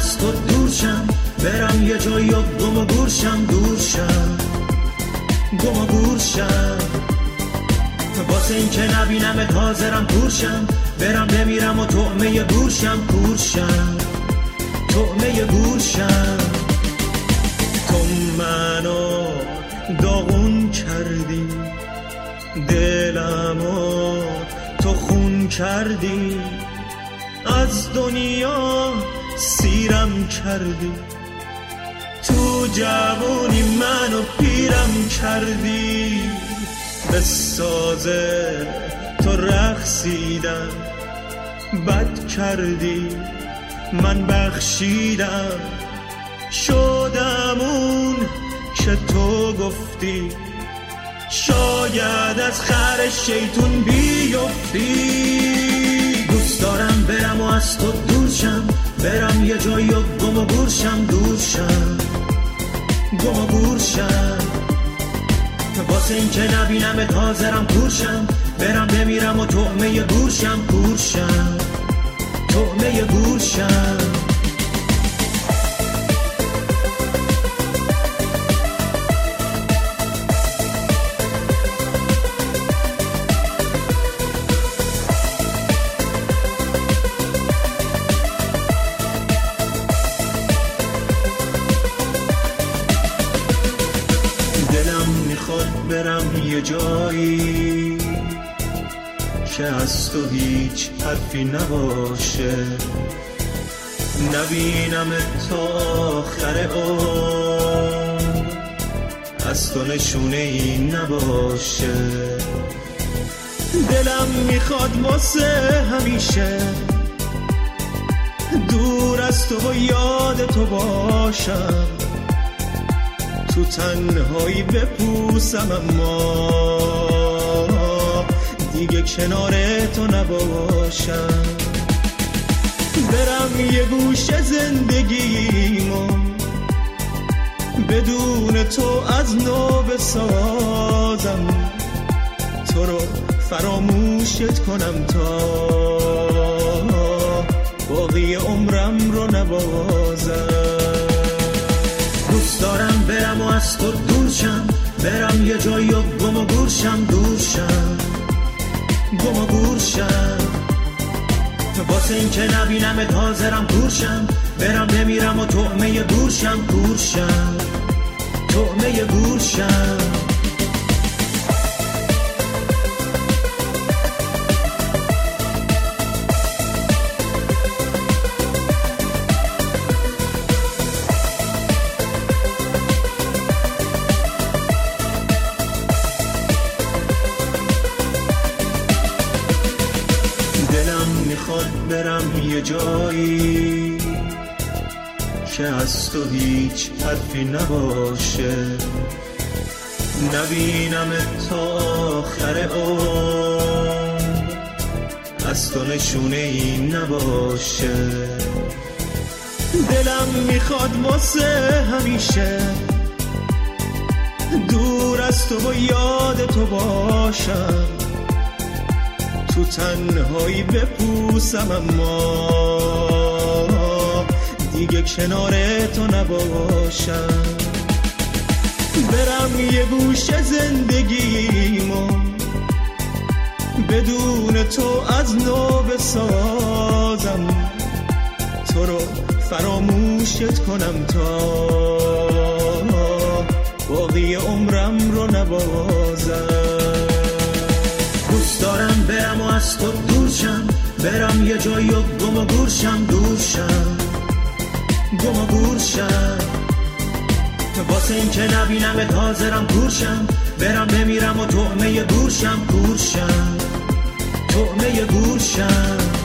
از تو دورشم، برم یه جایی و گم و گورشم، دورشم گم و گورشم. واسه این که نبینمت حاضرم کورشم، برم بمیرم و طعمه گورشم، کورشم طعمه گورشم. تو منو داغون کردی، دلمو تو خون کردی، از دنیا سیرم کردی، تو جوونی منو پیرم کردی. به سازه تو رقصیدم، بد کردی من بخشیدم، شدم اون که تو گفتی، شاید از خر شیطون بیفتی. دوست دارم برم و از تو دورشم، برم یه جایی و گم و گورشم، دورشم گم و گورشم. واسه این که نبینمت حاضرم کورشم، برم بمیرم و طعمه گورشم، کورشم طعمه گورشم. برم یه جایی که از تو هیچ حرفی نباشه، نبینم تا آخر عمر، از تو نشونه ای نباشه. دلم میخواد واسه همیشه دور از تو و یاد تو باشم، تو تنهایی بپوسم اما دیگه کنار تو نباشم. برم یه گوشه زندگیمو بدون تو از نو بسازم، تو رو فراموشت کنم تا باقی عمرم رو نبازم. دوست دارم برم و از تو دورشم، برم یه جایی و گم و گورشم، دورشم گم و گورشم. واسه این که نبینمت حاضرم کورشم، برم بمیرم و طعمه گورشم، کورشم طعمه گورشم. برم یه جایی که از تو هیچ حرفی نباشه، نبینم تا آخر عمر، از تو نشونه ای نباشه. دلم میخواد واسه همیشه دور از تو و یاد تو باشم، تو تنهایی بپوسم اما دیگه کنار تو نباشم. برم یه گوشه زندگیمو بدون تو از نو بسازم، تو رو فراموشت کنم تا باقی عمرم رو نبازم. دوست دارم برم و از تو دورشم، برم یه جایی و گم و گورشم، دورشم گم و گورشم. واسه این که نبینمت حاضرم کورشم، برم بمیرم و طعمه گورشم، کورشم طعمه گورشم.